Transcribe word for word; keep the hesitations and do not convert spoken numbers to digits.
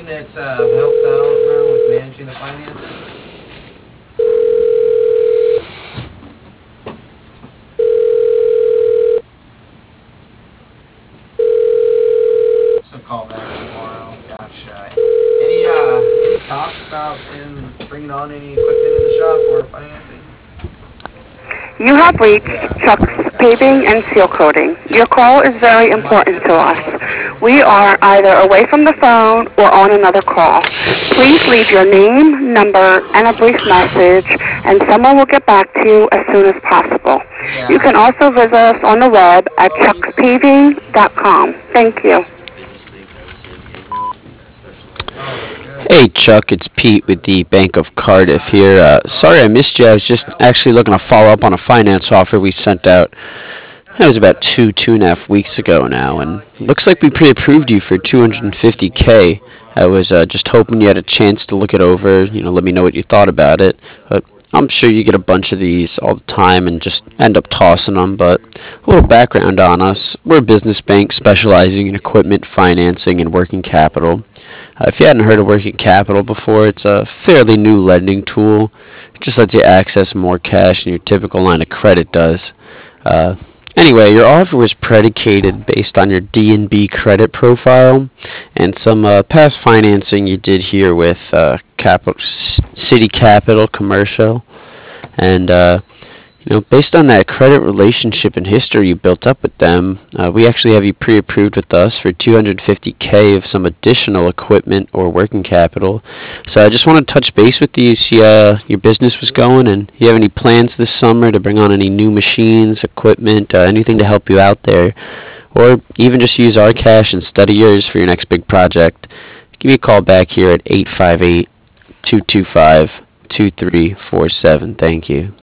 line that uh, helps out around with managing the finances? So call back tomorrow. Gotcha. Any uh, any talks about him bringing on any equipment in the shop or financing? You have reached Yeah. Chuck's Paving and Seal Coating. Your call is very important to us. We are either away from the phone or on another call. Please leave your name, number, and a brief message, and someone will get back to you as soon as possible. You Yeah. can also visit us on the web at chucks paving dot com. Thank you. Oh, that's good. Hey Chuck, it's Pete with the Bank of Cardiff here. Uh, sorry I missed you. I was just actually looking to follow up on a finance offer we sent out. That was about two, two and a half weeks ago now, and looks like we pre-approved you for two hundred fifty k. I was uh, just hoping you had a chance to look it over. You know, let me know what you thought about it. But I'm sure you get a bunch of these all the time and just end up tossing them. But a little background on us: we're a business bank specializing in equipment financing and working capital. Uh, if you hadn't heard of working capital before, it's a fairly new lending tool. It just lets you access more cash than your typical line of credit does. Uh, anyway, your offer was predicated based on your D and B credit profile and some uh, past financing you did here with uh, Capital, City Capital Commercial. And uh, you know, based on that credit relationship and history you built up with them, uh, we actually have you pre-approved with us for two hundred fifty k of some additional equipment or working capital. So I just want to touch base with you, see how your business was going, and if you have any plans this summer to bring on any new machines, equipment, uh, anything to help you out there, or even just use our cash instead of yours for your next big project. Give me a call back here at eight five eight, two two five, two three four seven. Thank you.